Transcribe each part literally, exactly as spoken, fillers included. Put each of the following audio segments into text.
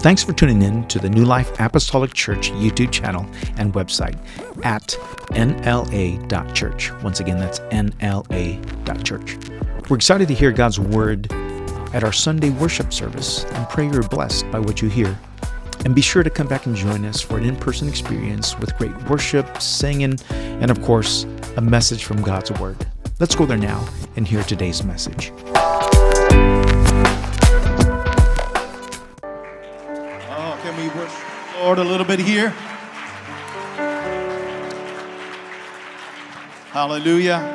Thanks for tuning in to the New Life Apostolic Church YouTube channel and website at N L A dot church. Once again, that's N L A dot church. We're excited to hear God's Word at our Sunday worship service and pray you're blessed by what you hear. And be sure to come back and join us for an in-person experience with great worship, singing, and of course, a message from God's Word. Let's go there now and hear today's message. Oh, can we worship the Lord a little bit here? Hallelujah.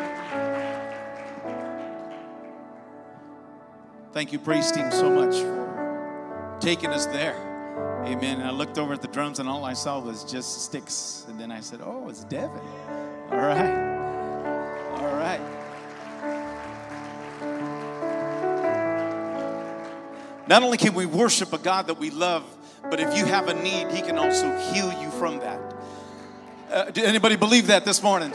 Thank you, praise team, so much for taking us there. Amen. And I looked over at the drums and all I saw was just sticks. And then I said, oh, it's Devin. All right. All right. Not only can we worship a God that we love, but if you have a need, He can also heal you from that. Uh, did anybody believe that this morning?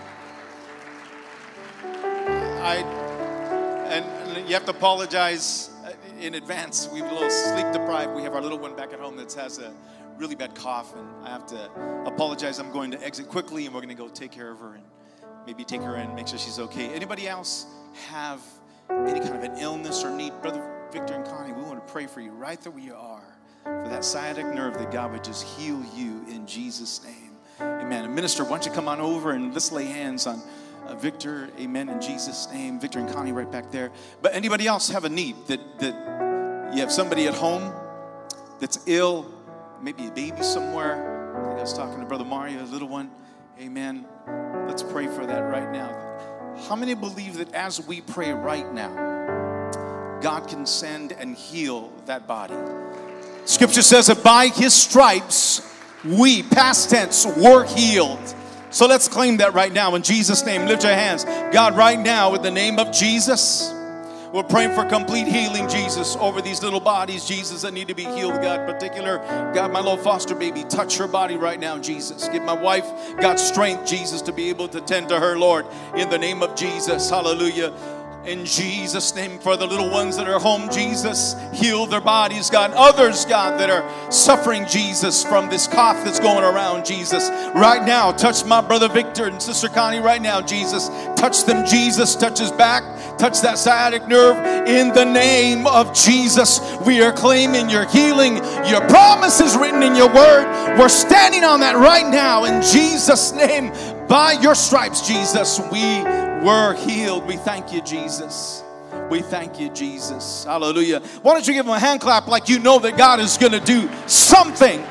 I, and, and you have to apologize in advance. We're a little sleep deprived. We have our little one back at home that has a really bad cough, and I have to apologize. I'm going to exit quickly, and we're going to go take care of her and maybe take her in, make sure she's okay. Anybody else have any kind of an illness or need? Brother Victor and Connie, we want to pray for you right there where you are, for that sciatic nerve, that God would just heal you in Jesus' name. Amen. And minister, why don't you come on over and let's lay hands on Uh, Victor, amen, in Jesus' name. Victor and Connie right back there. But anybody else have a need that, that you have somebody at home that's ill, maybe a baby somewhere. I think I was talking to Brother Mario, a little one. Amen. Let's pray for that right now. How many believe that as we pray right now, God can send and heal that body? Scripture says that by His stripes, we, past tense, were healed. So let's claim that right now in Jesus' name. Lift your hands. God, right now, in the name of Jesus, we're praying for complete healing, Jesus, over these little bodies, Jesus, that need to be healed, God. Particular, God, my little foster baby, touch her body right now, Jesus. Give my wife, God, strength, Jesus, to be able to tend to her, Lord, in the name of Jesus. Hallelujah. In Jesus' name, for the little ones that are home, Jesus, heal their bodies, God. Others, God, that are suffering, Jesus, from this cough that's going around, Jesus. Right now, touch my brother Victor and sister Connie right now, Jesus. Touch them, Jesus. Touch his back. Touch that sciatic nerve. In the name of Jesus, we are claiming your healing. Your promise is written in your word. We're standing on that right now in Jesus' name. By your stripes, Jesus, we were healed. We thank you, Jesus. We thank you, Jesus. Hallelujah. Why don't you give him a hand clap like you know that God is going to do something.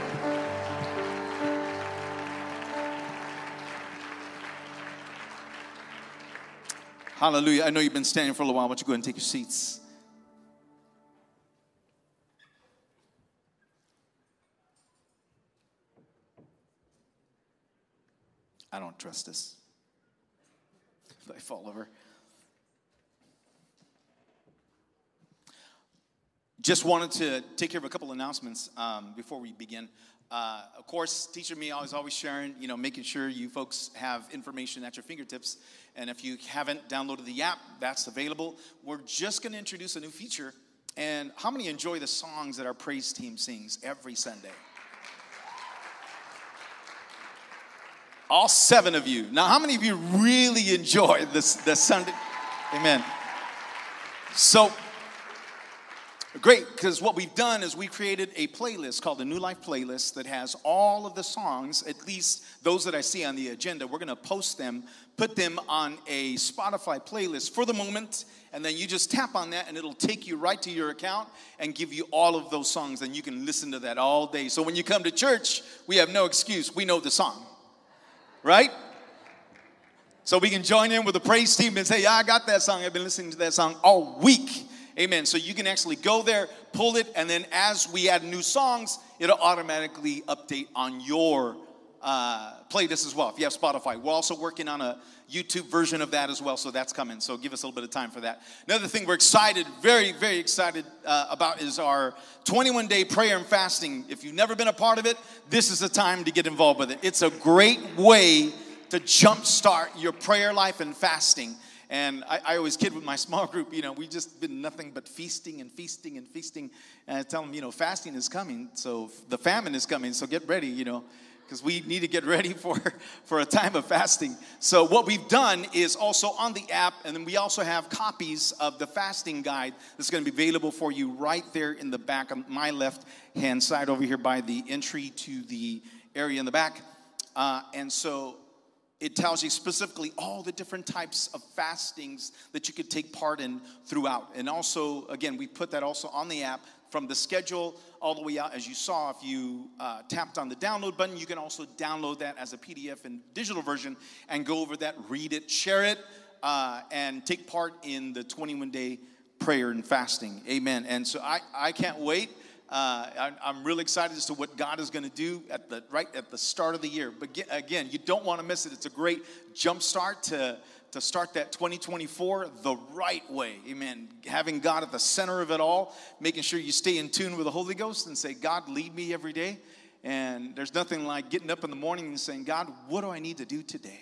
Hallelujah. I know you've been standing for a little while. Why don't you go ahead and take your seats? I don't trust this. If I fall over. Just wanted to take care of a couple announcements um, before we begin. Uh, of course, Teacher Me always always sharing, you know, making sure you folks have information at your fingertips. And if you haven't downloaded the app, that's available. We're just going to introduce a new feature. And how many enjoy the songs that our praise team sings every Sunday? All seven of you. Now, how many of you really enjoy this, this Sunday? Amen. So, great, because what we've done is we created a playlist called the New Life Playlist that has all of the songs, at least those that I see on the agenda. We're going to post them, put them on a Spotify playlist for the moment, and then you just tap on that, and it'll take you right to your account and give you all of those songs, and you can listen to that all day. So when you come to church, we have no excuse. We know the song. Right? So we can join in with the praise team and say, yeah, I got that song. I've been listening to that song all week. Amen. So you can actually go there, pull it, and then as we add new songs, it'll automatically update on your uh, playlist as well. If you have Spotify, we're also working on a YouTube version of that as well, so that's coming. So give us a little bit of time for that. Another thing we're excited, very, very excited uh, about is our twenty-one day prayer and fasting. If you've never been a part of it, this is the time to get involved with it. It's a great way to jumpstart your prayer life and fasting. And I, I always kid with my small group, you know, we just been nothing but feasting and feasting and feasting. And I tell them, you know, fasting is coming. So the famine is coming. So get ready, you know, because we need to get ready for, for a time of fasting. So what we've done is also on the app, and then we also have copies of the fasting guide that's going to be available for you right there in the back of my left-hand side over here by the entry to the area in the back. Uh, and so it tells you specifically all the different types of fastings that you could take part in throughout. And also, again, we put that also on the app from the schedule all the way out. As you saw, if you uh, tapped on the download button, you can also download that as a P D F and digital version and go over that, read it, share it, uh, and take part in the twenty-one day prayer and fasting. Amen. And so I, I can't wait. Uh, I, I'm really excited as to what God is going to do at the right at the start of the year. But get, again, you don't want to miss it. It's a great jump start to, to start that twenty twenty-four the right way. Amen. Having God at the center of it all, making sure you stay in tune with the Holy Ghost and say, God, lead me every day. And there's nothing like getting up in the morning and saying, God, what do I need to do today?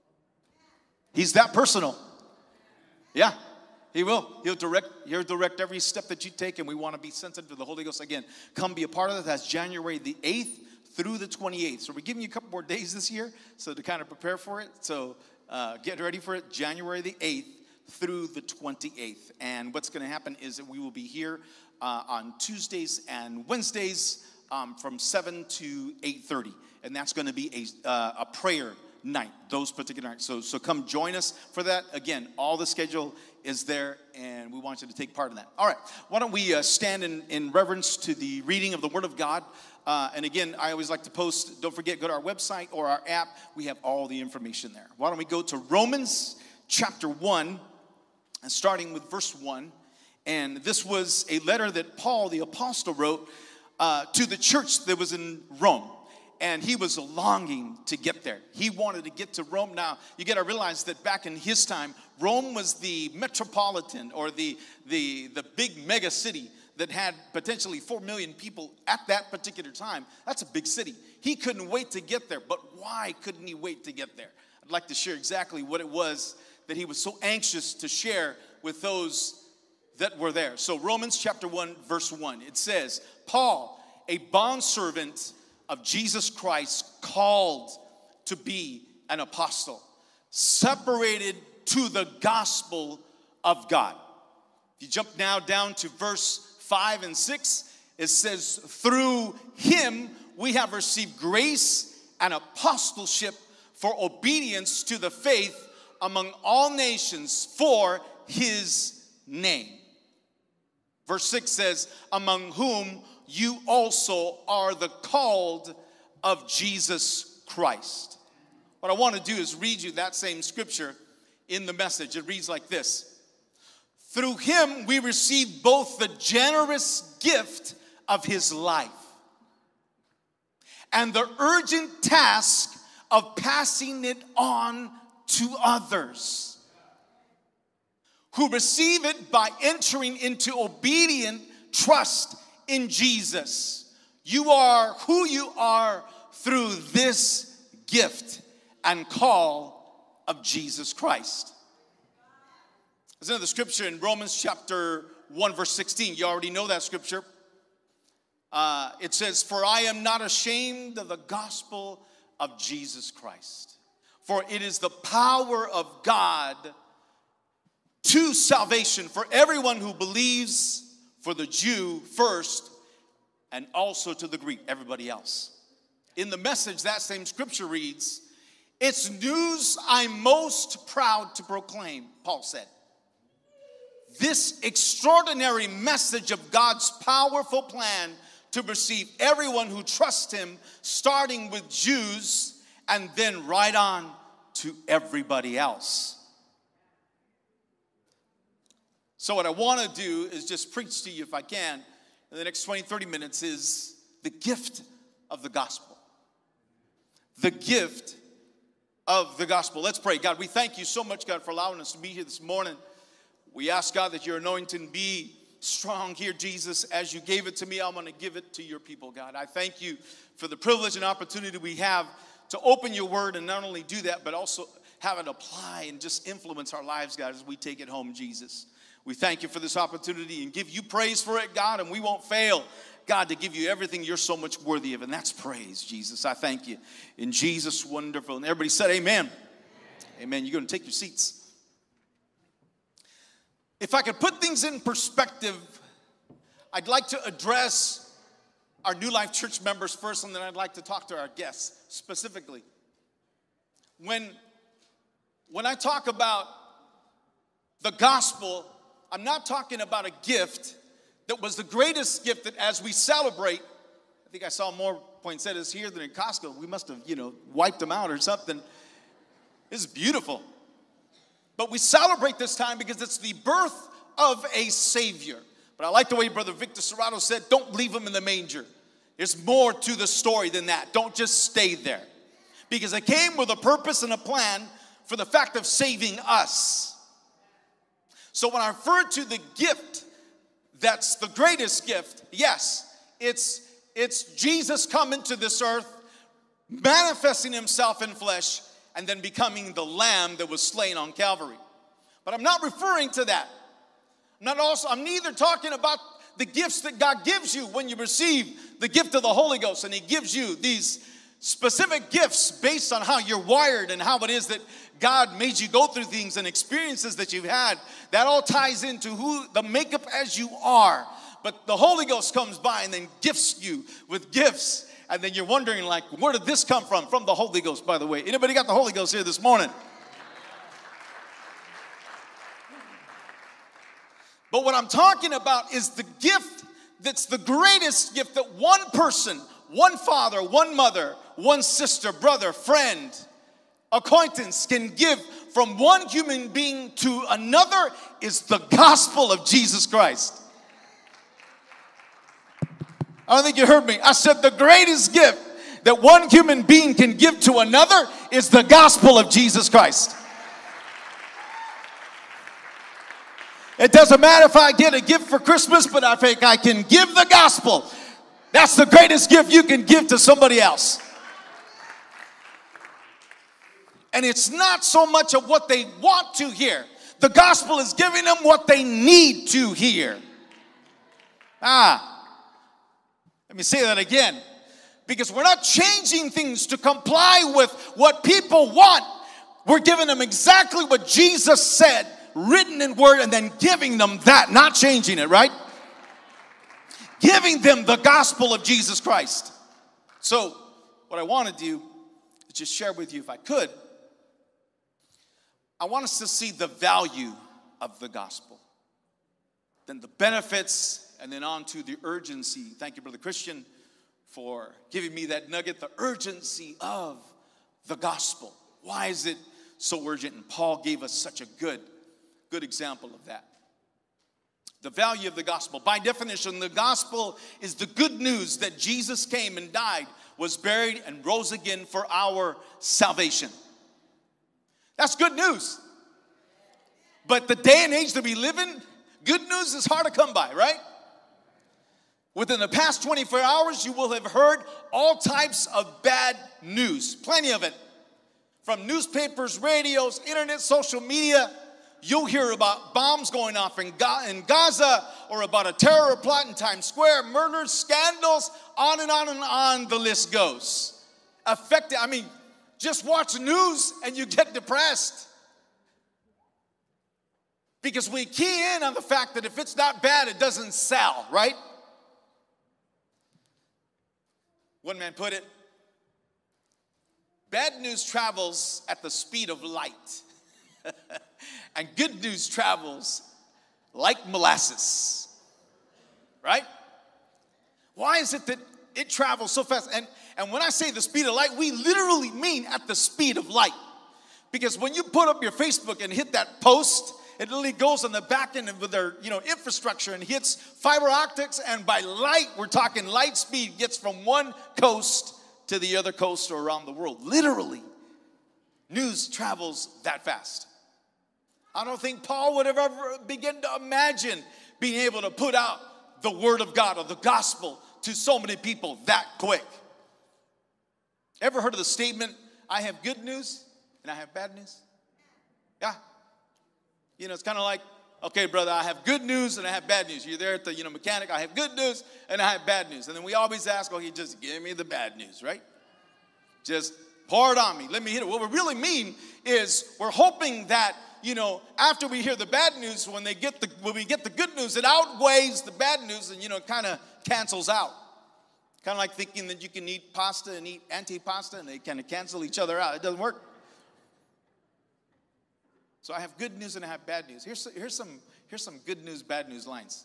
He's that personal. Yeah. He will. He'll direct, he'll direct every step that you take, and we want to be sensitive to the Holy Ghost. Again, come be a part of it. That's January the eighth through the twenty-eighth. So we're giving you a couple more days this year so to kind of prepare for it. So uh, get ready for it. January the eighth through the twenty-eighth. And what's going to happen is that we will be here uh, on Tuesdays and Wednesdays um, from seven to eight thirty. And that's going to be a, uh, a prayer night, those particular nights. So, so come join us for that. Again, all the schedule is there, and we want you to take part in that. All right, why don't we uh, stand in, in reverence to the reading of the Word of God. Uh, and again, I always like to post, don't forget, go to our website or our app. We have all the information there. Why don't we go to Romans chapter one, and starting with verse one. And this was a letter that Paul, the apostle, wrote uh, to the church that was in Rome. And he was longing to get there. He wanted to get to Rome. Now, you got to realize that back in his time, Rome was the metropolitan or the, the, the big mega city that had potentially four million people at that particular time. That's a big city. He couldn't wait to get there. But why couldn't he wait to get there? I'd like to share exactly what it was that he was so anxious to share with those that were there. So Romans chapter one, verse one, it says, Paul, a bondservant of Jesus Christ, called to be an apostle, separated to the gospel of God. If you jump now down to verse five and six, it says, through him we have received grace and apostleship for obedience to the faith among all nations for his name. Verse six says, among whom you also are the called of Jesus Christ. What I want to do is read you that same scripture in the Message. It reads like this. Through him we receive both the generous gift of his life and the urgent task of passing it on to others who receive it by entering into obedient trust in Jesus. You are who you are through this gift and call of Jesus Christ. There's another scripture in Romans chapter one, verse sixteen. You already know that scripture. Uh, it says, for I am not ashamed of the gospel of Jesus Christ, for it is the power of God to salvation for everyone who believes, for the Jew first, and also to the Greek, everybody else. In the Message, that same scripture reads, it's news I'm most proud to proclaim, Paul said. This extraordinary message of God's powerful plan to receive everyone who trusts him, starting with Jews and then right on to everybody else. So what I want to do is just preach to you, if I can, in the next twenty, thirty minutes, is the gift of the gospel. The gift of the gospel. Let's pray. God, we thank you so much, God, for allowing us to be here this morning. We ask, God, that your anointing be strong here, Jesus. As you gave it to me, I'm going to give it to your people, God. I thank you for the privilege and opportunity we have to open your word and not only do that, but also have it apply and just influence our lives, God, as we take it home, Jesus. We thank you for this opportunity and give you praise for it, God, and we won't fail, God, to give you everything you're so much worthy of, and that's praise, Jesus. I thank you. In Jesus' wonderful, and everybody said amen. Amen. Amen. You're going to take your seats. If I could put things in perspective, I'd like to address our New Life Church members first, and then I'd like to talk to our guests specifically. When, when I talk about the gospel, I'm not talking about a gift that was the greatest gift that as we celebrate, I think I saw more poinsettias here than in Costco. We must have, you know, wiped them out or something. This is beautiful. But we celebrate this time because it's the birth of a Savior. But I like the way Brother Victor Serrato said, don't leave him in the manger. There's more to the story than that. Don't just stay there. Because it came with a purpose and a plan for the fact of saving us. So when I refer to the gift, that's the greatest gift, yes, it's, it's Jesus coming to this earth, manifesting himself in flesh, and then becoming the lamb that was slain on Calvary. But I'm not referring to that. I'm not also, I'm neither talking about the gifts that God gives you when you receive the gift of the Holy Ghost, and he gives you these specific gifts based on how you're wired and how it is that God made you go through things and experiences that you've had. That all ties into who the makeup as you are. But the Holy Ghost comes by and then gifts you with gifts. And then you're wondering, like, where did this come from? From the Holy Ghost, by the way. Anybody got the Holy Ghost here this morning? But what I'm talking about is the gift that's the greatest gift that one person, one father, one mother, one sister, brother, friend, acquaintance can give from one human being to another is the gospel of Jesus Christ. I don't think you heard me. I said the greatest gift that one human being can give to another is the gospel of Jesus Christ. It doesn't matter if I get a gift for Christmas, but I think I can give the gospel. That's the greatest gift you can give to somebody else. And it's not so much of what they want to hear. The gospel is giving them what they need to hear. Ah. Let me say that again. Because we're not changing things to comply with what people want. We're giving them exactly what Jesus said, written in word, and then giving them that, not changing it, right? Giving them the gospel of Jesus Christ. So, what I want to do is just share with you, if I could, I want us to see the value of the gospel. Then the benefits, and then on to the urgency. Thank you, Brother Christian, for giving me that nugget, the urgency of the gospel. Why is it so urgent? And Paul gave us such a good, good example of that. The value of the gospel. By definition, the gospel is the good news that Jesus came and died, was buried, and rose again for our salvation. That's good news. But the day and age that we live in, good news is hard to come by, right? Within the past twenty-four hours, you will have heard all types of bad news. Plenty of it. From newspapers, radios, internet, social media. You'll hear about bombs going off in Gaza, or about a terror plot in Times Square, murders, scandals, on and on and on the list goes. Affected, I mean, just watch news and you get depressed. Because we key in on the fact that if it's not bad, it doesn't sell, right? One man put it, bad news travels at the speed of light. And good news travels like molasses. Right? Why is it that it travels so fast? And, and when I say the speed of light, we literally mean at the speed of light. Because when you put up your Facebook and hit that post, it literally goes on the back end with their, you know, infrastructure and hits fiber optics. And by light, we're talking light speed, gets from one coast to the other coast or around the world. Literally, news travels that fast. I don't think Paul would have ever begun to imagine being able to put out the word of God or the gospel to so many people that quick. Ever heard of the statement, I have good news and I have bad news? Yeah. You know, it's kind of like, okay, brother, I have good news and I have bad news. You're there at the, you know, mechanic. I have good news and I have bad news. And then we always ask, okay, just give me the bad news, right? Just pour it on me. Let me hit it. What we really mean is we're hoping that, you know, after we hear the bad news, when they get the when we get the good news, it outweighs the bad news and, you know, kind of cancels out. Kind of like thinking that you can eat pasta and eat antipasta and they kind of cancel each other out. It doesn't work. So I have good news and I have bad news. Here's, here's, some, here's some good news, bad news lines.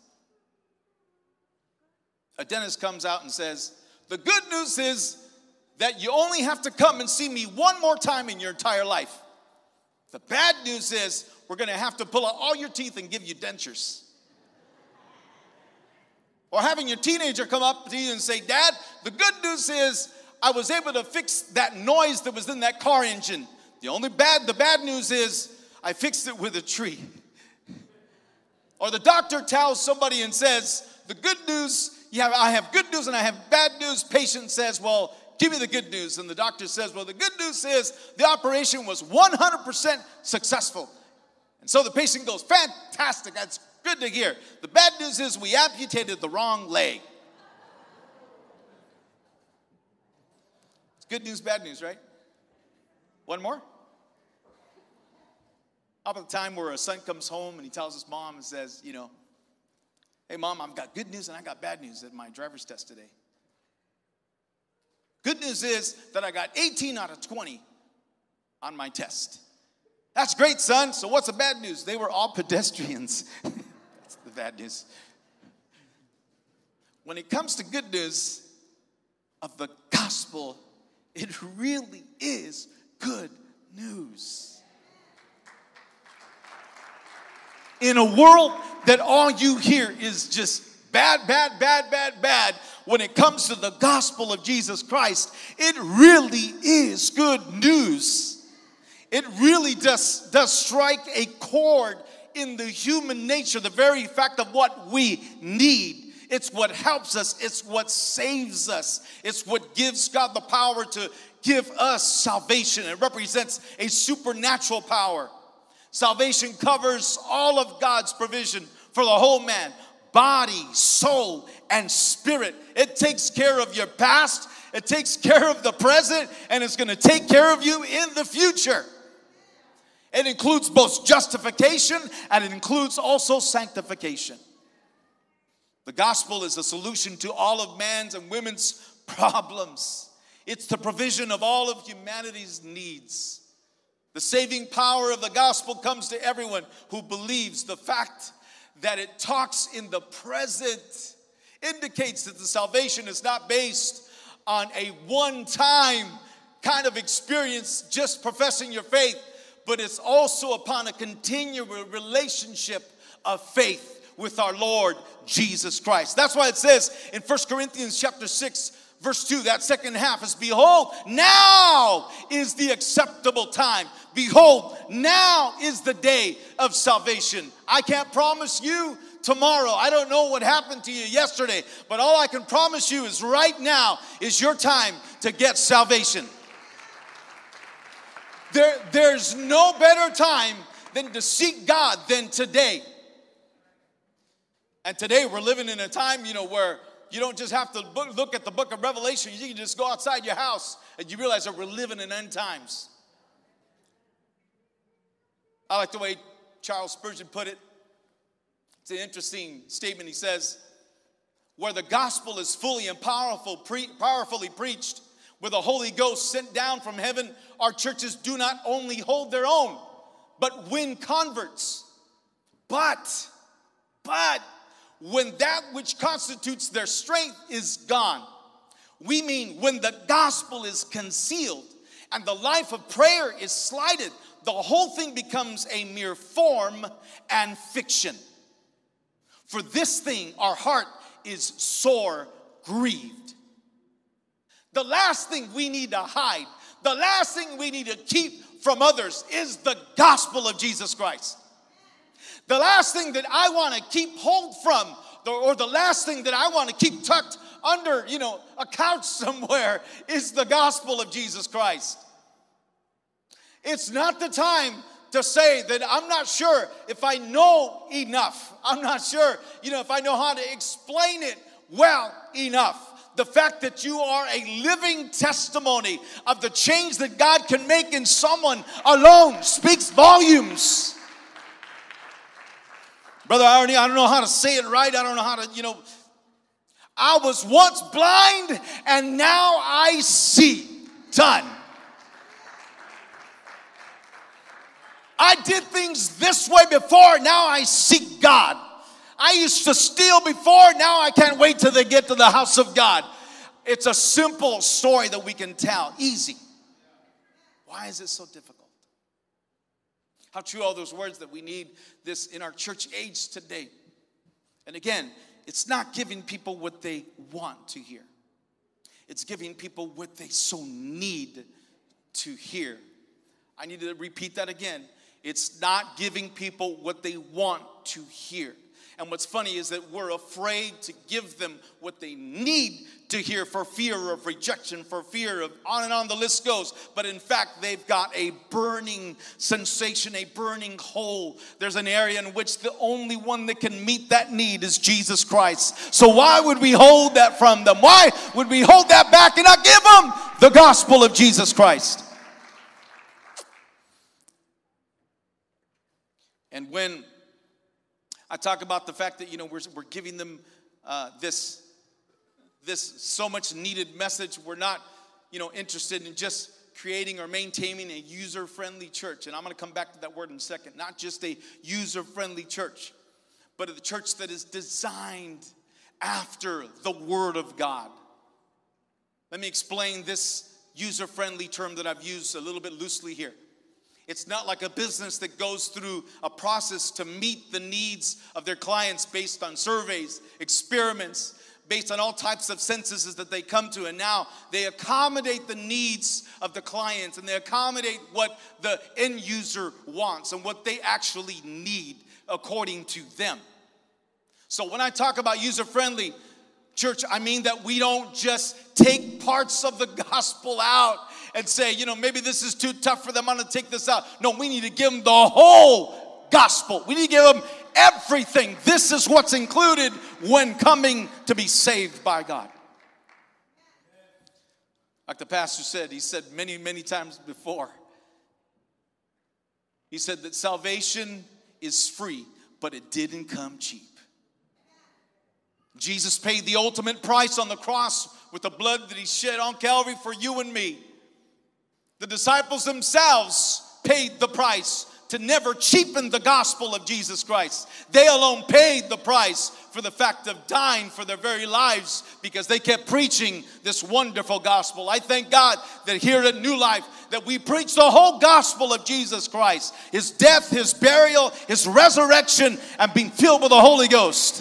A dentist comes out and says, the good news is that you only have to come and see me one more time in your entire life. The bad news is we're going to have to pull out all your teeth and give you dentures. Or having your teenager come up to you and say, Dad, the good news is I was able to fix that noise that was in that car engine. The only bad, the bad news is I fixed it with a tree. Or the doctor tells somebody and says, the good news, yeah, I have good news and I have bad news. Patient says, well, give me the good news. And the doctor says, well, the good news is the operation was one hundred percent successful. And so the patient goes, fantastic, that's good to hear. The bad news is we amputated the wrong leg. It's good news, bad news, right? One more? How about the time where a son comes home and he tells his mom and says, you know, hey, Mom, I've got good news and I got bad news at my driver's test today. Good news is that I got eighteen out of twenty on my test. That's great, son. So what's the bad news? They were all pedestrians. That's the bad news. When it comes to good news of the gospel, it really is good news. In a world that all you hear is just bad, bad, bad, bad, bad, when it comes to the gospel of Jesus Christ, it really is good news. It really does, does strike a chord in the human nature, the very fact of what we need. It's what helps us. It's what saves us. It's what gives God the power to give us salvation. It represents a supernatural power. Salvation covers all of God's provision for the whole man, body, soul, and spirit. It takes care of your past, it takes care of the present, and it's going to take care of you in the future. It includes both justification and it includes also sanctification. The gospel is a solution to all of man's and women's problems. It's the provision of all of humanity's needs. The saving power of the gospel comes to everyone who believes. The fact that it talks in the present indicates that the salvation is not based on a one-time kind of experience, just professing your faith, but it's also upon a continual relationship of faith with our Lord Jesus Christ. That's why it says in First Corinthians chapter six, verse two, that second half is, behold, now is the acceptable time. Behold, now is the day of salvation. I can't promise you tomorrow. I don't know what happened to you yesterday, but all I can promise you is right now is your time to get salvation. There, there's no better time than to seek God than today. And today we're living in a time, you know, where you don't just have to look at the book of Revelation. You can just go outside your house and you realize that we're living in end times. I like the way Charles Spurgeon put it. It's an interesting statement. He says, where the gospel is fully and powerful, pre- powerfully preached, with the Holy Ghost sent down from heaven, our churches do not only hold their own, but win converts. But, but, when that which constitutes their strength is gone, we mean when the gospel is concealed and the life of prayer is slighted, the whole thing becomes a mere form and fiction. For this thing, our heart is sore grieved. The last thing we need to hide, the last thing we need to keep from others is the gospel of Jesus Christ. The last thing that I want to keep hold from, or the last thing that I want to keep tucked under, you know, a couch somewhere is the gospel of Jesus Christ. It's not the time to say that I'm not sure if I know enough. I'm not sure, you know, if I know how to explain it well enough. The fact that you are a living testimony of the change that God can make in someone alone speaks volumes. Brother Irony, I don't know how to say it right. I don't know how to, you know. I was once blind and now I see. Done. I did things this way before, now I seek God. I used to steal before, now I can't wait till they get to the house of God. It's a simple story that we can tell. Easy. Why is it so difficult? How true are those words that we need this in our church age today? And again, it's not giving people what they want to hear. It's giving people what they so need to hear. I need to repeat that again. It's not giving people what they want to hear. And what's funny is that we're afraid to give them what they need to hear for fear of rejection, for fear of on and on the list goes. But in fact, they've got a burning sensation, a burning hole. There's an area in which the only one that can meet that need is Jesus Christ. So why would we hold that from them? Why would we hold that back and not give them the gospel of Jesus Christ? And when I talk about the fact that, you know, we're, we're giving them uh, this, this so much needed message. We're not, you know, interested in just creating or maintaining a user-friendly church. And I'm going to come back to that word in a second. Not just a user-friendly church, but a church that is designed after the Word of God. Let me explain this user-friendly term that I've used a little bit loosely here. It's not like a business that goes through a process to meet the needs of their clients based on surveys, experiments, based on all types of censuses that they come to. And now they accommodate the needs of the clients and they accommodate what the end user wants and what they actually need according to them. So when I talk about user-friendly church, I mean that we don't just take parts of the gospel out and say, you know, maybe this is too tough for them. I'm going to take this out. No, we need to give them the whole gospel. We need to give them everything. This is what's included when coming to be saved by God. Like the pastor said, he said many, many times before, he said that salvation is free, but it didn't come cheap. Jesus paid the ultimate price on the cross with the blood that he shed on Calvary for you and me. The disciples themselves paid the price to never cheapen the gospel of Jesus Christ. They alone paid the price for the fact of dying for their very lives because they kept preaching this wonderful gospel. I thank God that here at New Life that we preach the whole gospel of Jesus Christ. His death, his burial, his resurrection, and being filled with the Holy Ghost.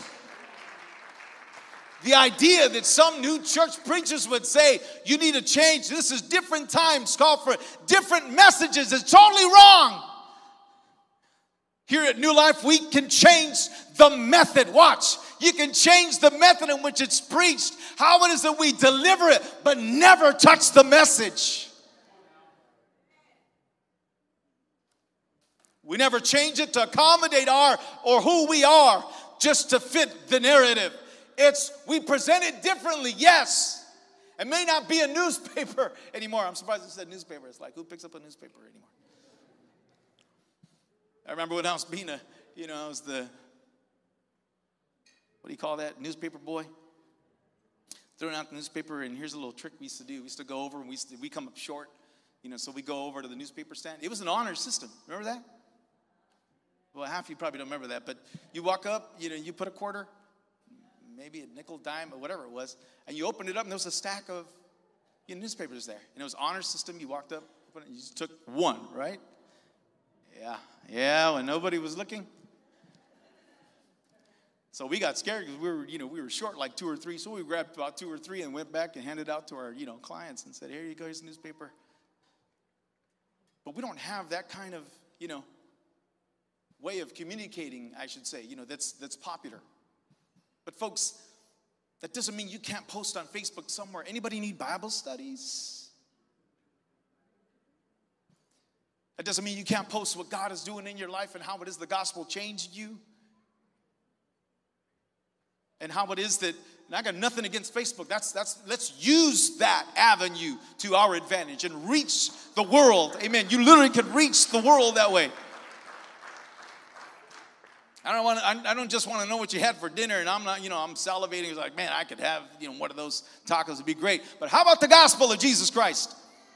The idea that some new church preachers would say, you need to change, this is different times, call for different messages, is totally wrong. Here at New Life, we can change the method. Watch, you can change the method in which it's preached, how it is that we deliver it, but never touch the message. We never change it to accommodate our or who we are, just to fit the narrative. It's, we present it differently, yes. It may not be a newspaper anymore. I'm surprised it said newspaper. It's like, who picks up a newspaper anymore? I remember when I was being a, you know, I was the, what do you call that, newspaper boy? Throwing out the newspaper, and here's a little trick we used to do. We used to go over, and we used to, we come up short, you know, so we go over to the newspaper stand. It was an honor system. Remember that? Well, half of you probably don't remember that, but you walk up, you know, you put a quarter, maybe a nickel, dime, or whatever it was, and you opened it up, and there was a stack of, you know, newspapers there. And it was honor system. You walked up, opened it, you just took one, right? Yeah, yeah, when nobody was looking. So we got scared because we were, you know, we were short like two or three. So we grabbed about two or three and went back and handed out to our, you know, clients and said, here you go, here's the newspaper. But we don't have that kind of, you know, way of communicating, I should say, you know, that's that's popular. But folks, that doesn't mean you can't post on Facebook somewhere. Anybody need Bible studies? That doesn't mean you can't post what God is doing in your life and how it is the gospel changed you. And how it is that, and I got nothing against Facebook. That's, that's, let's use that avenue to our advantage and reach the world. Amen. You literally could reach the world that way. I don't want to, I don't just want to know what you had for dinner, and I'm not, you know, I'm salivating. It's like, man, I could have, you know, one of those tacos. It'd be great. But how about the gospel of Jesus Christ?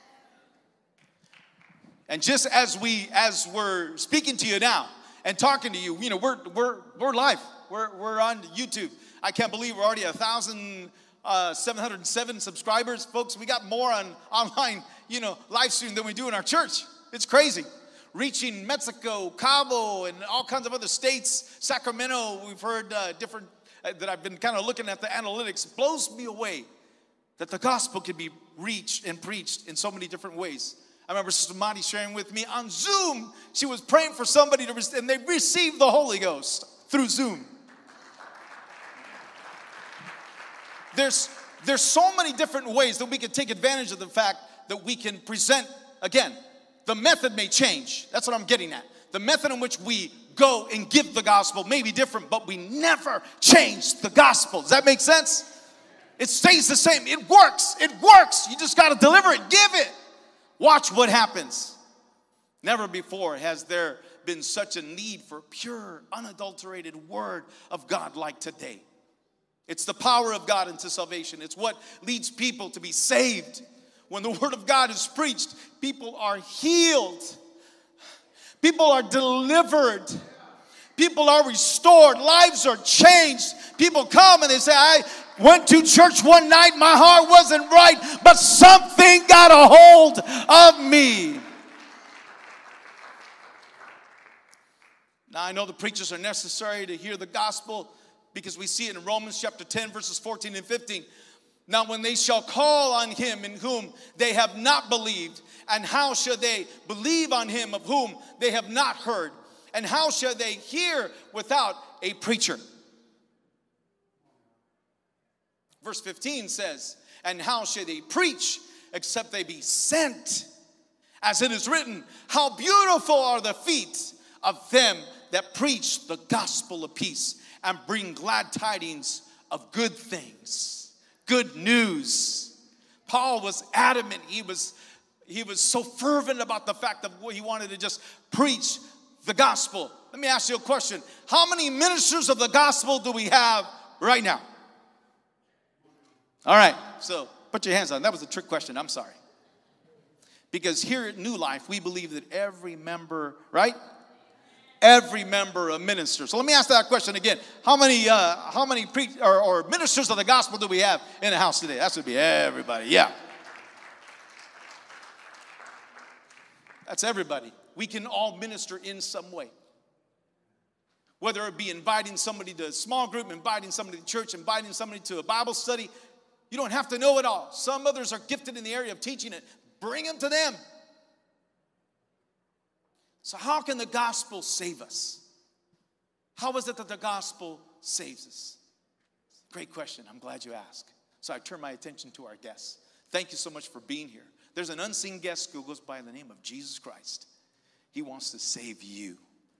And just as we, as we're speaking to you now and talking to you, you know, we're we're we're live. We're we're on YouTube. I can't believe we're already a thousand uh, seven hundred seven subscribers, folks. We got more on online, you know, live stream than we do in our church. It's crazy. Reaching Mexico, Cabo, and all kinds of other states. Sacramento, we've heard uh, different, uh, that I've been kind of looking at the analytics. It blows me away that the gospel can be reached and preached in so many different ways. I remember Sister Monty sharing with me on Zoom. She was praying for somebody, to re- and they received the Holy Ghost through Zoom. There's, there's so many different ways that we can take advantage of the fact that we can present, again, the method may change. That's what I'm getting at. The method in which we go and give the gospel may be different, but we never change the gospel. Does that make sense? It stays the same. It works. It works. You just got to deliver it. Give it. Watch what happens. Never before has there been such a need for pure, unadulterated word of God like today. It's the power of God into salvation. It's what leads people to be saved. When the word of God is preached, people are healed. People are delivered. People are restored. Lives are changed. People come and they say, I went to church one night. My heart wasn't right, but something got a hold of me. Now, I know the preachers are necessary to hear the gospel because we see it in Romans chapter ten, verses fourteen and fifteen. Now, when they shall call on him in whom they have not believed, and how shall they believe on him of whom they have not heard? And how shall they hear without a preacher? Verse fifteen says, and how shall they preach except they be sent? As it is written, how beautiful are the feet of them that preach the gospel of peace and bring glad tidings of good things. Good news. Paul was adamant. He was, he was so fervent about the fact that he wanted to just preach the gospel. Let me ask you a question. How many ministers of the gospel do we have right now? All right, so put your hands on. That was a trick question. I'm sorry. Because here at New Life, we believe that every member, right? Every member a minister. So let me ask that question again. How many uh, how many pre- or, or ministers of the gospel do we have in the house today? That should be everybody. Yeah. That's everybody. We can all minister in some way. Whether it be inviting somebody to a small group, inviting somebody to church, inviting somebody to a Bible study. You don't have to know it all. Some others are gifted in the area of teaching it. Bring them to them. So how can the gospel save us? How is it that the gospel saves us? Great question. I'm glad you asked. So I turn my attention to our guests. Thank you so much for being here. There's an unseen guest who goes by the name of Jesus Christ. He wants to save you.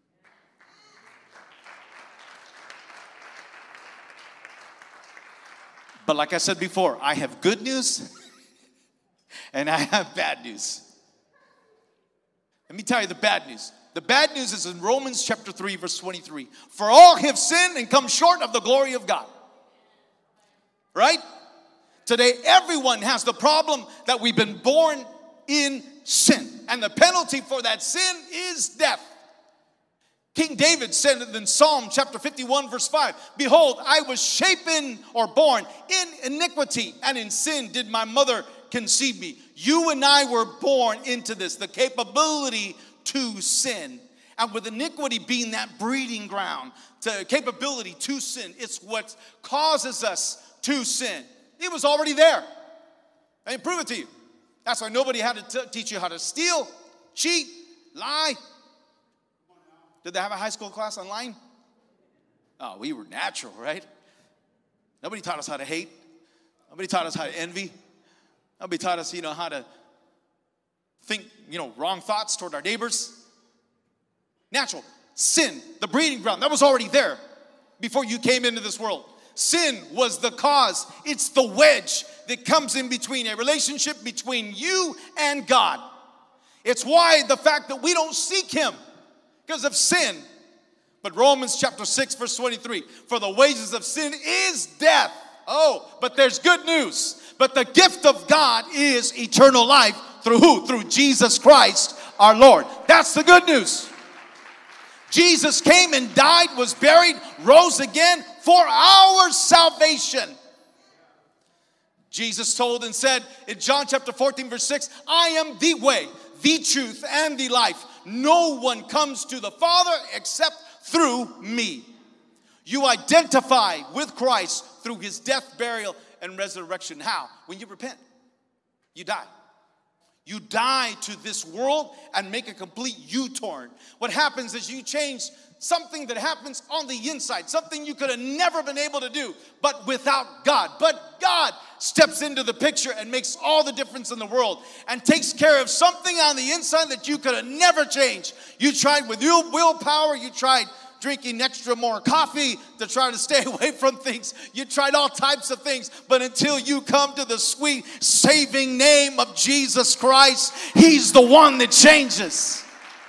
But like I said before, I have good news and I have bad news. Let me tell you the bad news. The bad news is in Romans chapter three, verse twenty-three. For all have sinned and come short of the glory of God. Right? Today, everyone has the problem that we've been born in sin. And the penalty for that sin is death. King David said in Psalm chapter fifty-one, verse five, behold, I was shapen or born in iniquity, and in sin did my mother conceive me. You and I were born into this, the capability to sin. And with iniquity being that breeding ground, to capability to sin, it's what causes us to sin. It was already there. I can prove it to you. That's why nobody had to t- teach you how to steal, cheat, lie. Did they have a high school class online? Oh, we were natural, right? Nobody taught us how to hate. Nobody taught us how to envy. Nobody taught us, you know, how to think, you know, wrong thoughts toward our neighbors. Natural. Sin, the breeding ground, that was already there before you came into this world. Sin was the cause. It's the wedge that comes in between, a relationship between you and God. It's why the fact that we don't seek him because of sin. But Romans chapter six, verse twenty-three, for the wages of sin is death. Oh, but there's good news. But the gift of God is eternal life through who? Through Jesus Christ our Lord. That's the good news. Jesus came and died, was buried, rose again for our salvation. Jesus told and said in John chapter fourteen, verse six, I am the way, the truth, and the life. No one comes to the Father except through me. You identify with Christ through his death, burial, and resurrection. How? When you repent, you die. You die to this world and make a complete U-turn. What happens is you change something that happens on the inside, something you could have never been able to do, but without God. But God steps into the picture and makes all the difference in the world and takes care of something on the inside that you could have never changed. You tried with your willpower, you tried drinking extra more coffee to try to stay away from things. You tried all types of things, but until you come to the sweet saving name of Jesus Christ, he's the one that changes.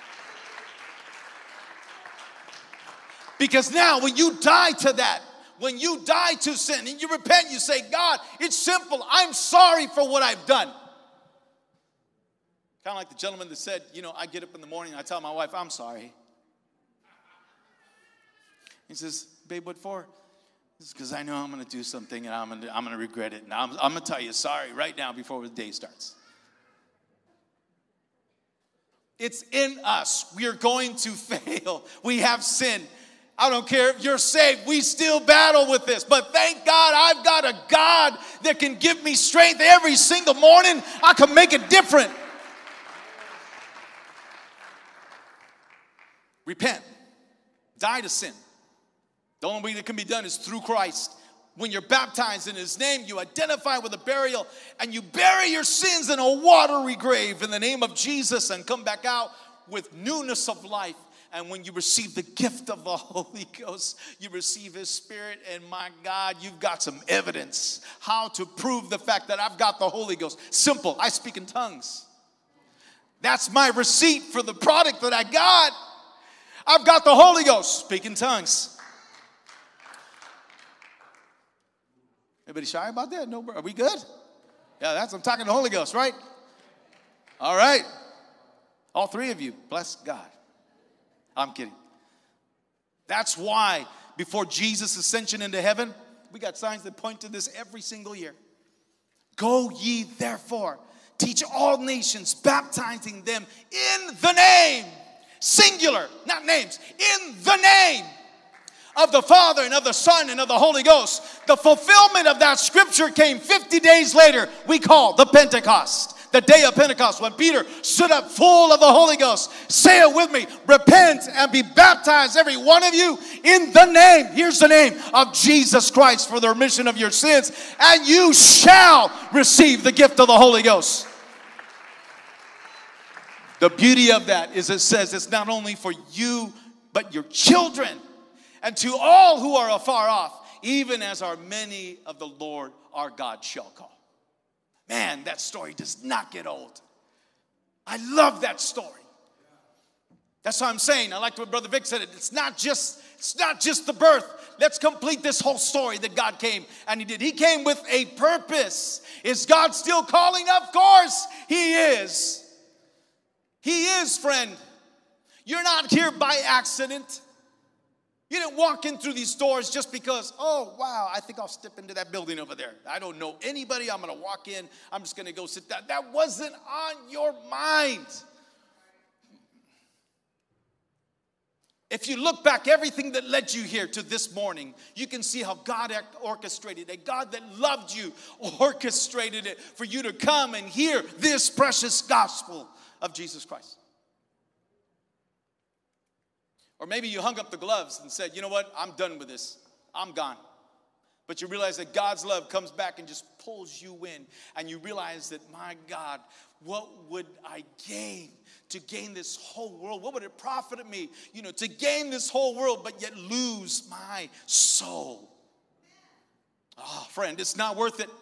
Because now when you die to that, when you die to sin and you repent, you say, God, it's simple. I'm sorry for what I've done. Kind of like the gentleman that said, you know, I get up in the morning and I tell my wife, I'm sorry. He says, babe, what for? It's because I know I'm going to do something and I'm going to I'm going to regret it. And I'm, I'm going to tell you sorry right now before the day starts. It's in us. We are going to fail. We have sin. I don't care if you're saved. We still battle with this. But thank God I've got a God that can give me strength every single morning. I can make it different. Repent. Die to sin. The only way that can be done is through Christ. When you're baptized in his name, you identify with the burial and you bury your sins in a watery grave in the name of Jesus and come back out with newness of life. And when you receive the gift of the Holy Ghost, you receive his Spirit. And my God, you've got some evidence how to prove the fact that I've got the Holy Ghost. Simple. I speak in tongues. That's my receipt for the product that I got. I've got the Holy Ghost. Speak in tongues. Anybody shy about that? No, are we good? Yeah, that's, I'm talking the Holy Ghost, right? All right. All three of you, bless God. I'm kidding. That's why before Jesus' ascension into heaven, we got signs that point to this every single year. Go ye therefore, teach all nations, baptizing them in the name, singular, not names, in the name of the Father and of the Son and of the Holy Ghost. The fulfillment of that scripture came fifty days later. We call the Pentecost. The day of Pentecost, when Peter stood up full of the Holy Ghost. Say it with me. Repent and be baptized, every one of you, in the name, here's the name, of Jesus Christ for the remission of your sins. And you shall receive the gift of the Holy Ghost. The beauty of that is it says it's not only for you, but your children. And to all who are afar off, even as are many of the Lord our God shall call. Man, that story does not get old. I love that story. That's what I'm saying. I like what Brother Vic said. It's not just, it's not just the birth. Let's complete this whole story that God came and he did. He came with a purpose. Is God still calling? Of course he is. He is, friend. You're not here by accident. You didn't walk in through these doors just because, oh, wow, I think I'll step into that building over there. I don't know anybody. I'm going to walk in. I'm just going to go sit down. That wasn't on your mind. If you look back, everything that led you here to this morning, you can see how God orchestrated it. God that loved you orchestrated it for you to come and hear this precious gospel of Jesus Christ. Or maybe you hung up the gloves and said, you know what, I'm done with this. I'm gone. But you realize that God's love comes back and just pulls you in. And you realize that, my God, what would I gain to gain this whole world? What would it profit me, you know, to gain this whole world but yet lose my soul? Oh, friend, it's not worth it.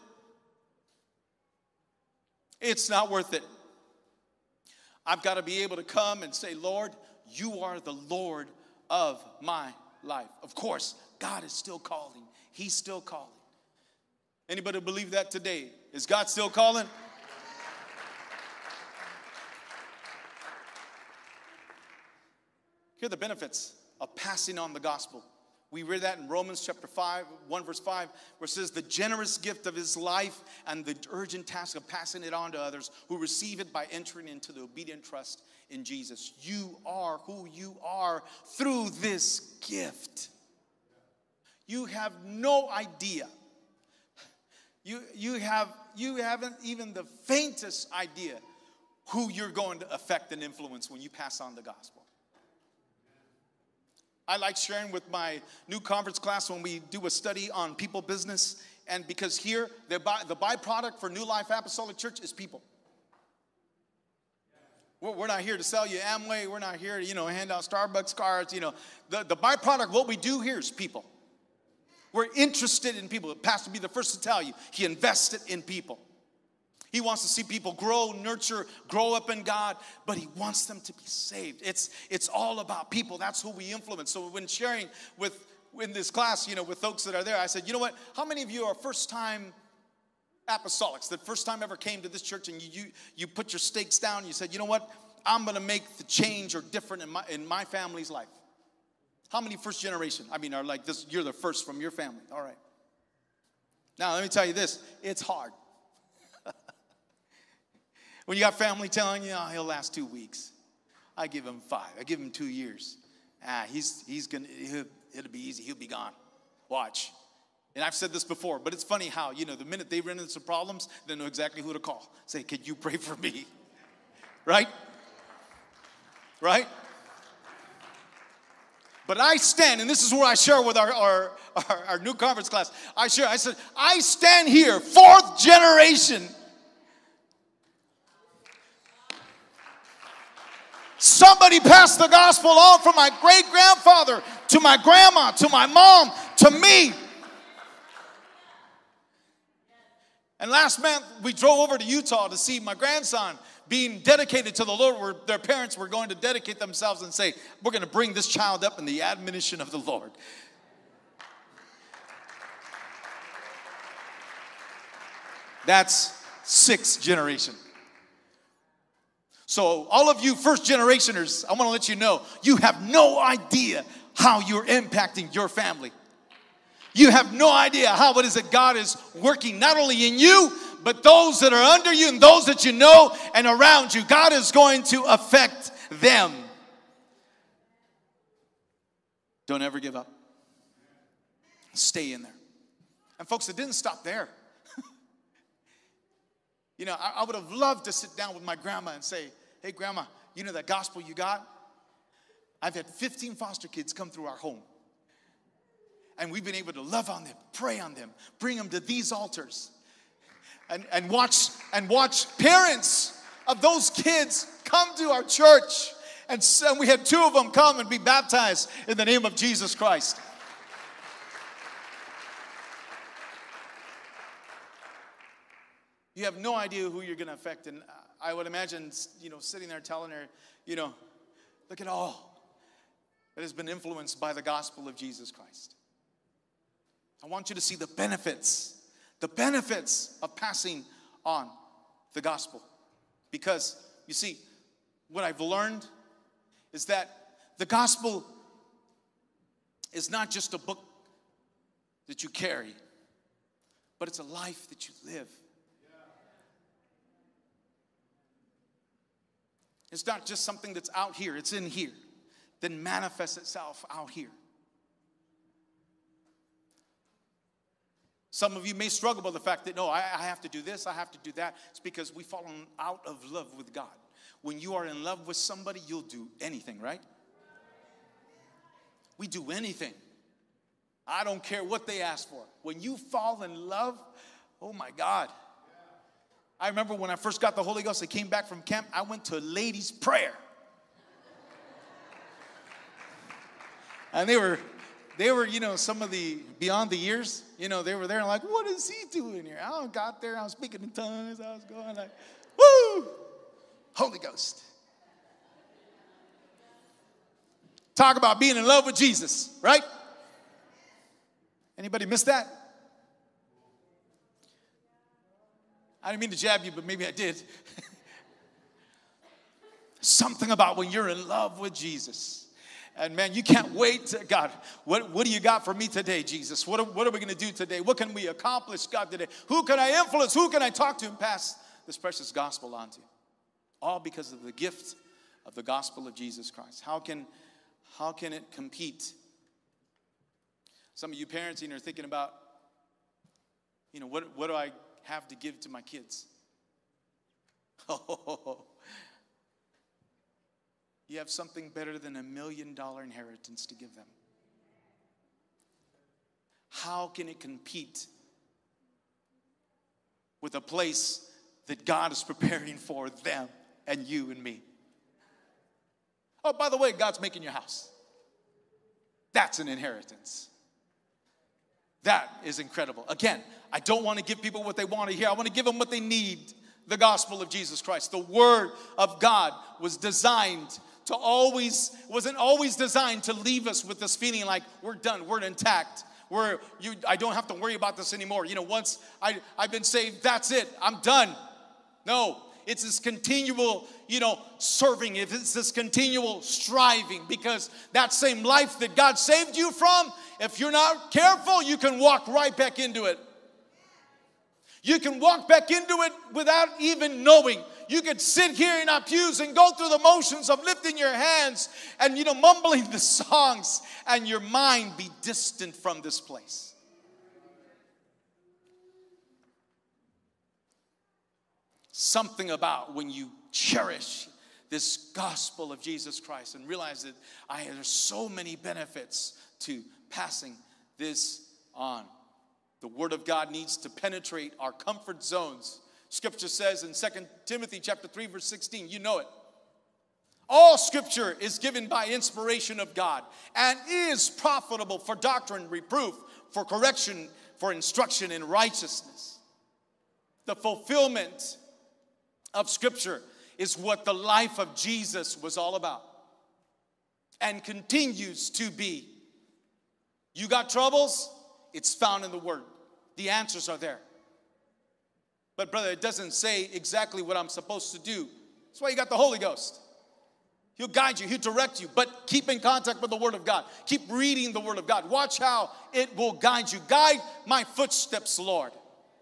It's not worth it. I've got to be able to come and say, Lord, you are the Lord of my life. Of course, God is still calling. He's still calling. Anybody believe that today? Is God still calling? Here are the benefits of passing on the gospel. We read that in Romans chapter five, one verse five, where it says the generous gift of his life and the urgent task of passing it on to others who receive it by entering into the obedient trust in Jesus. You are who you are through this gift. You have no idea. You, you, have, you haven't even the faintest idea who you're going to affect and influence when you pass on the gospel. I like sharing with my new conference class when we do a study on people business. And because here, the, by, the byproduct for New Life Apostolic Church is people. We're, we're not here to sell you Amway. We're not here to, you know, hand out Starbucks cards. You know, the, the byproduct, what we do here is people. We're interested in people. Pastor will be the first to tell you, he invested in people. He wants to see people grow, nurture, grow up in God, but he wants them to be saved. It's, it's all about people. That's who we influence. So when sharing with in this class, you know, with folks that are there, I said, you know what? How many of you are first-time apostolics, that first time ever came to this church and you, you, you put your stakes down and you said, you know what? I'm going to make the change or different in my, in my family's life. How many first generation? I mean, are like this, you're the first from your family. All right. Now, let me tell you this. It's hard. When you got family telling you, oh, he'll last two weeks. I give him five. I give him two years. Ah, he's, he's going to, it'll be easy. He'll be gone. Watch. And I've said this before, but it's funny how, you know, the minute they run into some problems, they know exactly who to call. Say, could you pray for me? Right? Right? But I stand, and this is where I share with our, our, our, our new conference class. I share, I said, I stand here, fourth generation. Somebody passed the gospel on from my great-grandfather to my grandma, to my mom, to me. And last month, we drove over to Utah to see my grandson being dedicated to the Lord, where their parents were going to dedicate themselves and say, we're going to bring this child up in the admonition of the Lord. That's sixth generation. So all of you first generationers, I want to let you know, you have no idea how you're impacting your family. You have no idea how it is that God is working not only in you, but those that are under you and those that you know and around you. God is going to affect them. Don't ever give up. Stay in there. And folks, it didn't stop there. You know, I, I would have loved to sit down with my grandma and say, hey, grandma, you know that gospel you got? I've had fifteen foster kids come through our home. And we've been able to love on them, pray on them, bring them to these altars. And, and watch and watch parents of those kids come to our church. And, so, and we had two of them come and be baptized in the name of Jesus Christ. You have no idea who you're going to affect. And I would imagine, you know, sitting there telling her, you know, look at all that has been influenced by the gospel of Jesus Christ. I want you to see the benefits, the benefits of passing on the gospel. Because, you see, what I've learned is that the gospel is not just a book that you carry, but it's a life that you live. It's not just something that's out here, it's in here, then manifests itself out here. Some of you may struggle with the fact that, no, I, I have to do this, I have to do that. It's because we've fallen out of love with God. When you are in love with somebody, you'll do anything, right? We do anything. I don't care what they ask for. When you fall in love, oh my God. I remember when I first got the Holy Ghost, I came back from camp, I went to a ladies' prayer. And they were, they were, you know, some of the beyond the years, you know, they were there and like, what is he doing here? I got there, I was speaking in tongues, I was going like, woo, Holy Ghost. Talk about being in love with Jesus, right? Anybody miss that? I didn't mean to jab you, but maybe I did. Something about when you're in love with Jesus. And man, you can't wait to, God, what, what do you got for me today, Jesus? What are, what are we going to do today? What can we accomplish, God, today? Who can I influence? Who can I talk to and pass this precious gospel on to? All because of the gift of the gospel of Jesus Christ. How can, how can it compete? Some of you parents, you know, are thinking about, you know, what, what do I have to give to my kids? Oh, you have something better than a million dollar inheritance to give them. How can it compete with a place that God is preparing for them and you and me? Oh, by the way, God's making your house. That's an inheritance. That is incredible. Again, I don't want to give people what they want to hear. I want to give them what they need. The gospel of Jesus Christ. The word of God was designed to always, wasn't always designed to leave us with this feeling like we're done, we're intact. We're, you, I don't have to worry about this anymore. You know, once I, I've been saved, that's it. I'm done. No, it's this continual, you know, serving. If it's this continual striving, because that same life that God saved you from, if you're not careful, you can walk right back into it. You can walk back into it without even knowing. You could sit here in our pews and go through the motions of lifting your hands and, you know, mumbling the songs, and your mind be distant from this place. Something about when you cherish this gospel of Jesus Christ and realize that I, there's so many benefits to passing this on. The word of God needs to penetrate our comfort zones. Scripture says in Second Timothy chapter three, verse sixteen, you know it. All scripture is given by inspiration of God and is profitable for doctrine, reproof, for correction, for instruction in righteousness. The fulfillment of scripture is what the life of Jesus was all about and continues to be. You got troubles? It's found in the word. The answers are there. But brother, it doesn't say exactly what I'm supposed to do. That's why you got the Holy Ghost. He'll guide you, he'll direct you, but keep in contact with the word of God. Keep reading the word of God. Watch how it will guide you. Guide my footsteps, Lord.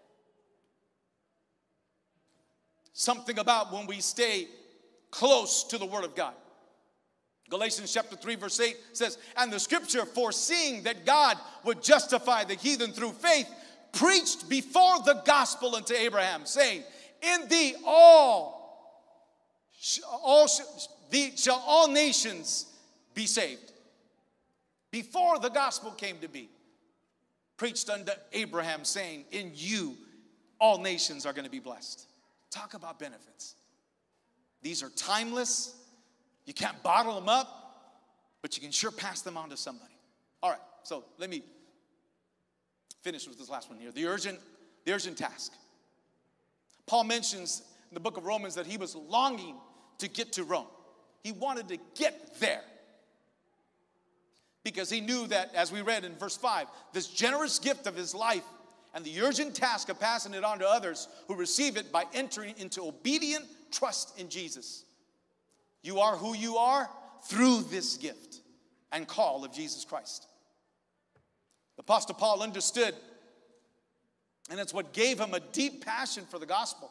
Something about when we stay close to the word of God. Galatians chapter three, verse eight says, and the scripture, foreseeing that God would justify the heathen through faith, preached before the gospel unto Abraham, saying, in thee all, all thee shall all nations be saved. Before the gospel came to be, preached unto Abraham, saying, in you all nations are going to be blessed. Talk about benefits. These are timeless. You can't bottle them up, but you can sure pass them on to somebody. All right, so let me finish with this last one here. The urgent, the urgent task. Paul mentions in the book of Romans that he was longing to get to Rome. He wanted to get there because he knew that, as we read in verse five, this generous gift of his life and the urgent task of passing it on to others who receive it by entering into obedient trust in Jesus. You are who you are through this gift and call of Jesus Christ. The Apostle Paul understood, and it's what gave him a deep passion for the gospel.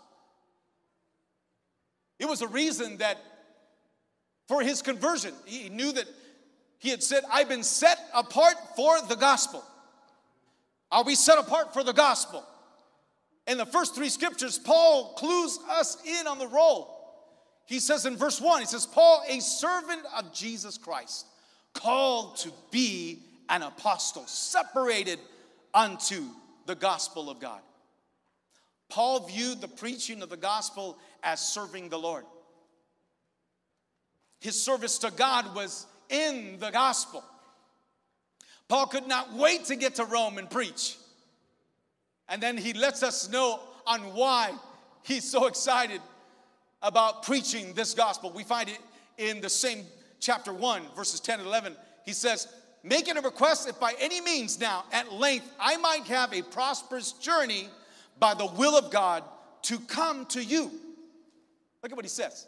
It was a reason that for his conversion, he knew that he had said, I've been set apart for the gospel. Are we set apart for the gospel? In the first three scriptures, Paul clues us in on the role. He says in verse one, he says, Paul, a servant of Jesus Christ, called to be an apostle, separated unto the gospel of God. Paul viewed the preaching of the gospel as serving the Lord. His service to God was in the gospel. Paul could not wait to get to Rome and preach. And then he lets us know on why he's so excited about preaching this gospel. We find it in the same chapter one, verses ten and eleven. He says, making a request, if by any means now, at length, I might have a prosperous journey by the will of God to come to you. Look at what he says.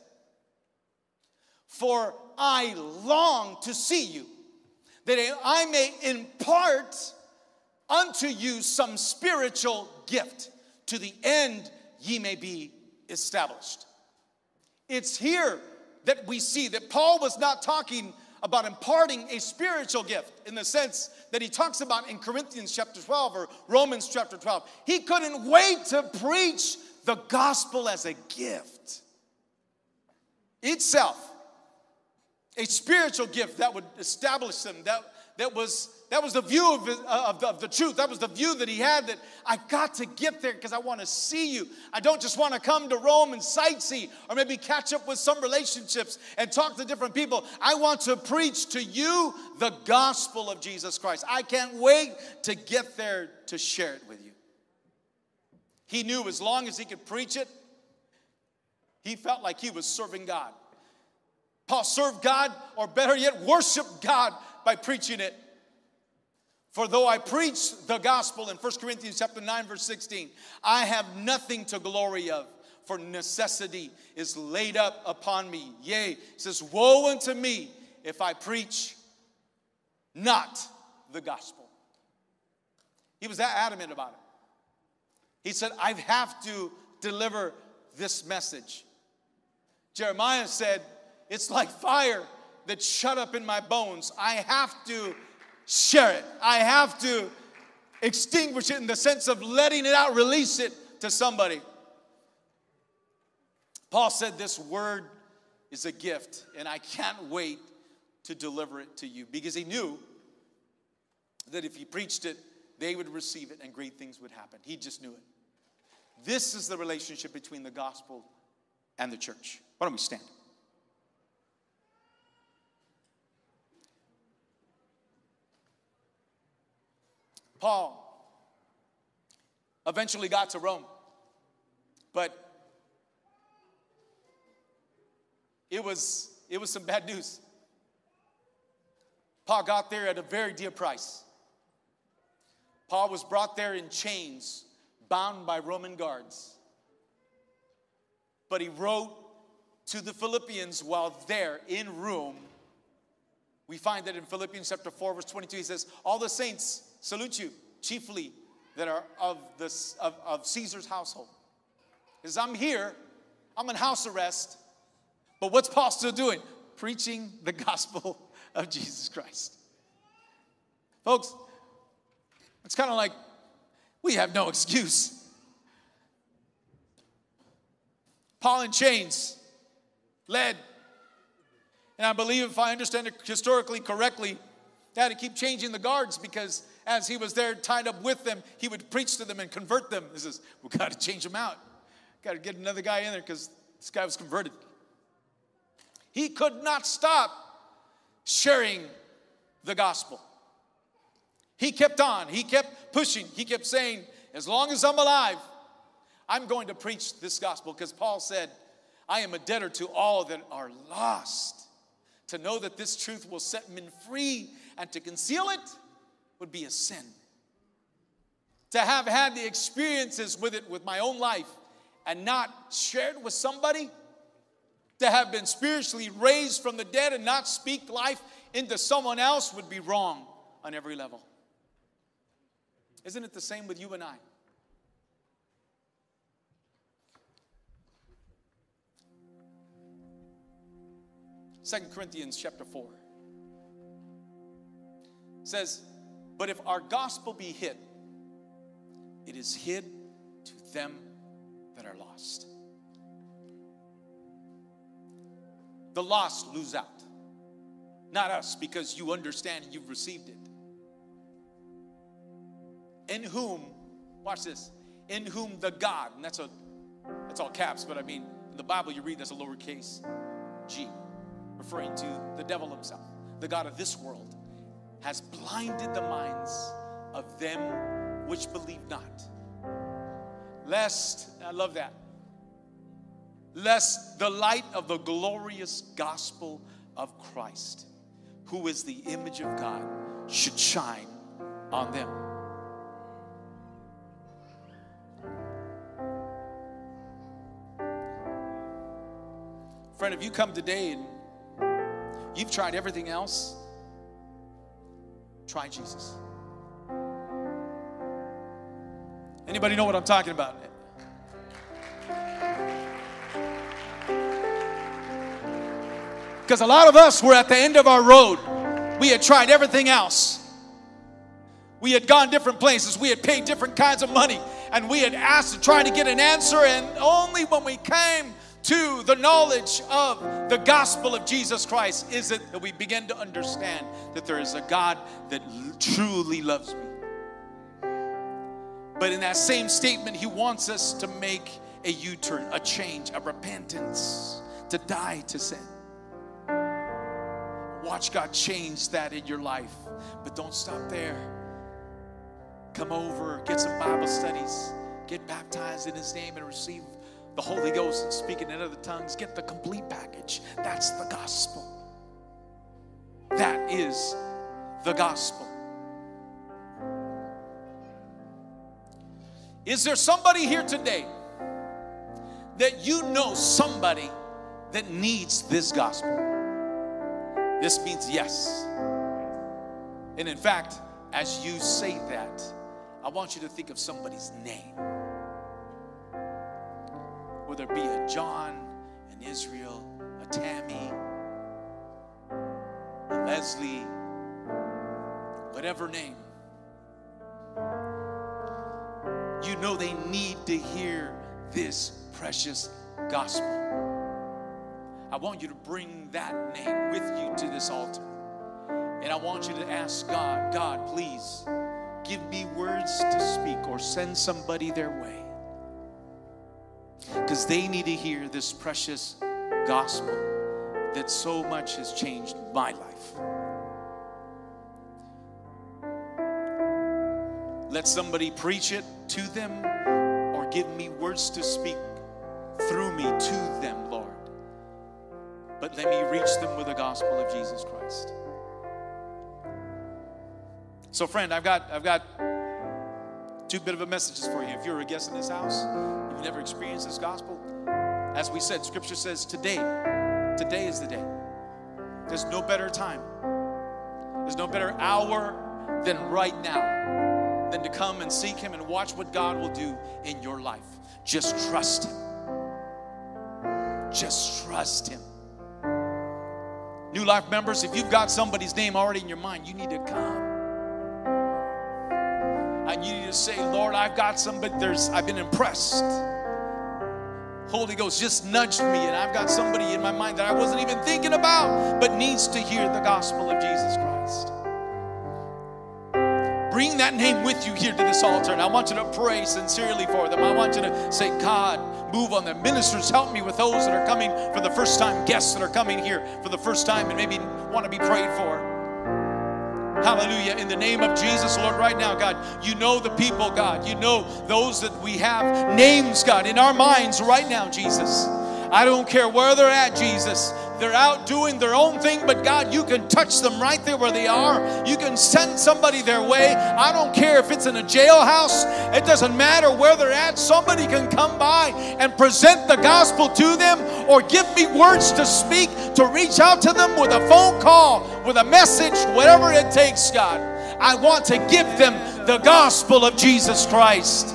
For I long to see you, that I may impart unto you some spiritual gift, to the end ye may be established. It's here that we see that Paul was not talking about imparting a spiritual gift in the sense that he talks about in Corinthians chapter twelve or Romans chapter twelve. He couldn't wait to preach the gospel as a gift itself. A spiritual gift that would establish him. That, that, was, that was the view of, his, of, the, of the truth. That was the view that he had, that I got to get there because I want to see you. I don't just want to come to Rome and sightsee or maybe catch up with some relationships and talk to different people. I want to preach to you the gospel of Jesus Christ. I can't wait to get there to share it with you. He knew as long as he could preach it, he felt like he was serving God. Paul served God, or better yet, worshiped God by preaching it. For though I preach the gospel in First Corinthians chapter nine, verse sixteen, I have nothing to glory of, for necessity is laid up upon me. Yea, it says, woe unto me if I preach not the gospel. He was that adamant about it. He said, I have to deliver this message. Jeremiah said, it's like fire that's shut up in my bones. I have to share it. I have to extinguish it in the sense of letting it out, release it to somebody. Paul said this word is a gift, and I can't wait to deliver it to you, because he knew that if he preached it, they would receive it and great things would happen. He just knew it. This is the relationship between the gospel and the church. Why don't we stand? Paul eventually got to Rome, but it was, it was some bad news. Paul got there at a very dear price. Paul was brought there in chains, bound by Roman guards. But he wrote to the Philippians while there in Rome. We find that in Philippians chapter four, verse twenty-two, he says, all the saints salute you, chiefly that are of, this, of, of Caesar's household. Because I'm here, I'm in house arrest, but what's Paul still doing? Preaching the gospel of Jesus Christ. Folks, it's kind of like we have no excuse. Paul in chains led, and I believe if I understand it historically correctly, they had to keep changing the guards because as he was there tied up with them, he would preach to them and convert them. He says, we've got to change them out. Got to get another guy in there because this guy was converted. He could not stop sharing the gospel. He kept on. He kept pushing. He kept saying, as long as I'm alive, I'm going to preach this gospel. Because Paul said, I am a debtor to all that are lost. To know that this truth will set men free, and to conceal it would be a sin. To have had the experiences with it with my own life and not shared with somebody, to have been spiritually raised from the dead and not speak life into someone else would be wrong on every level. Isn't it the same with you and I? Second Corinthians chapter four says, but if our gospel be hid, it is hid to them that are lost. The lost lose out. Not us, because you understand you've received it. in whom, watch this, in whom the God, and that's a that's all caps, but I mean, in the Bible you read that's a lowercase g, referring to the devil himself, the God of this world, has blinded the minds of them which believe not. Lest, I love that, lest the light of the glorious gospel of Christ, who is the image of God, should shine on them. Friend, if you come today and you've tried everything else, try Jesus. Anybody know what I'm talking about? Because a lot of us were at the end of our road. We had tried everything else. We had gone different places. We had paid different kinds of money. And we had asked to try to get an answer. And only when we came to the knowledge of the gospel of Jesus Christ is it that we begin to understand that there is a God that truly loves me. But in that same statement, he wants us to make a U-turn, a change, a repentance, to die to sin. Watch God change that in your life. But don't stop there. Come over, get some Bible studies, get baptized in his name and receive the Holy Ghost and speaking in other tongues. Get the complete package. That's the gospel. That is the gospel. Is there somebody here today that you know somebody that needs this gospel? This means yes. And in fact, as you say that, I want you to think of somebody's name. Whether it be a John, an Israel, a Tammy, a Leslie, whatever name. You know they need to hear this precious gospel. I want you to bring that name with you to this altar. And I want you to ask God, God, please give me words to speak or send somebody their way. Because they need to hear this precious gospel that so much has changed my life. Let somebody preach it to them or give me words to speak through me to them, Lord. But let me reach them with the gospel of Jesus Christ. So friend, I've got I've got two bit of a messages for you. If you're a guest in this house, if you've never experienced this gospel, as we said, Scripture says today, today is the day. There's no better time. There's no better hour than right now, than to come and seek him and watch what God will do in your life. Just trust him. Just trust him. New Life members, if you've got somebody's name already in your mind, you need to come. And you need to say, Lord, I've got somebody, there's, I've been impressed. Holy Ghost just nudged me, and I've got somebody in my mind that I wasn't even thinking about, but needs to hear the gospel of Jesus Christ. Bring that name with you here to this altar, and I want you to pray sincerely for them. I want you to say, God, move on them. Ministers, help me with those that are coming for the first time, guests that are coming here for the first time and maybe want to be prayed for. Hallelujah. In the name of Jesus, Lord, right now, God, you know the people, God. You know those that we have names, God, in our minds right now, Jesus. I don't care where they're at, Jesus. They're out doing their own thing, but God, you can touch them right there where they are. You can send somebody their way. I don't care if it's in a jailhouse. It doesn't matter where they're at. Somebody can come by and present the gospel to them, or give me words to speak, to reach out to them with a phone call, with a message, whatever it takes, God. I want to give them the gospel of Jesus Christ.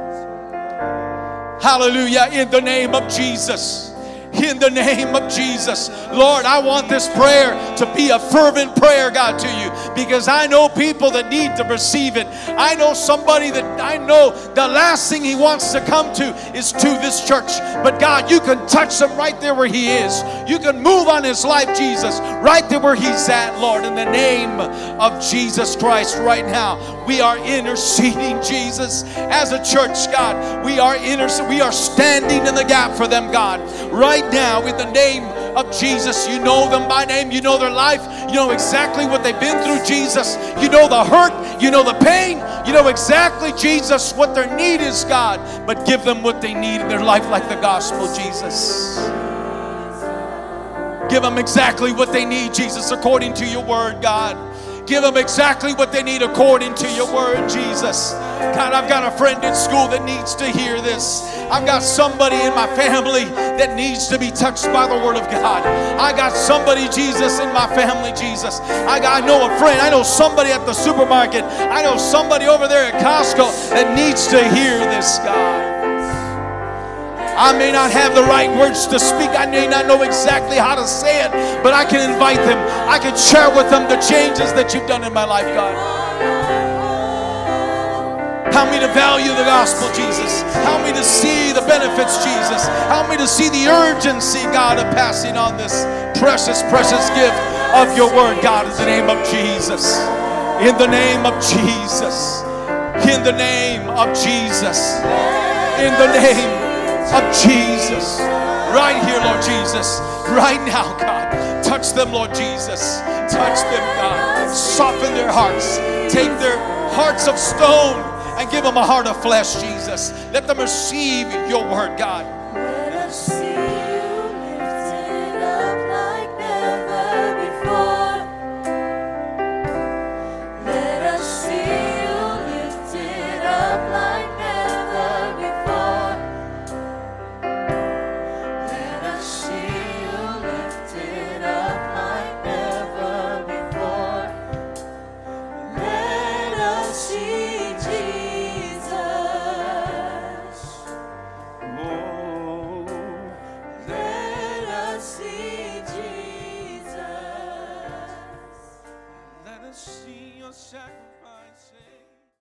Hallelujah. In the name of Jesus. In the name of Jesus. Lord, I want this prayer to be a fervent prayer, God, to you. because I know people that need to receive it. I know somebody that I know the last thing he wants to come to is to this church. But God, you can touch him right there where he is. You can move on his life, Jesus, right there where he's at, Lord, in the name of Jesus Christ. Right now, we are interceding, Jesus, as a church, God. We are inter- we are standing in the gap for them, God. Right now, in the name of Jesus, you know them by name. You know their life. You know exactly what they've been through, Jesus. You know the hurt. You know the pain. You know exactly, Jesus, what their need is, God. But give them what they need in their life, like the gospel, Jesus. Give them exactly what they need, Jesus, according to your word, God. Give them exactly what they need according to your word, Jesus. God, I've got a friend in school that needs to hear this. I've got somebody in my family that needs to be touched by the word of God. I got somebody, Jesus, in my family, Jesus. I, got, I know a friend. I know somebody at the supermarket. I know somebody over there at Costco that needs to hear this, God. I may not have the right words to speak. I may not know exactly how to say it, but I can invite them. I can share with them the changes that you've done in my life, God. Help me to value the gospel, Jesus. Help me to see the benefits, Jesus. Help me to see the urgency, God, of passing on this precious, precious gift of your word, God, in the name of Jesus. In the name of Jesus. In the name of Jesus. In the name of Jesus. Right here, Lord Jesus. Right now, God. Touch them, Lord Jesus. Touch them, God. Soften their hearts. Take their hearts of stone and give them a heart of flesh, Jesus. Let them receive your word, God. Let us see you lifted up like never before. Let us see you lifted up like never before. Let us see you lifted up like never before. Let us see Jesus. Oh, Let us see Jesus. let us see your sacrifice.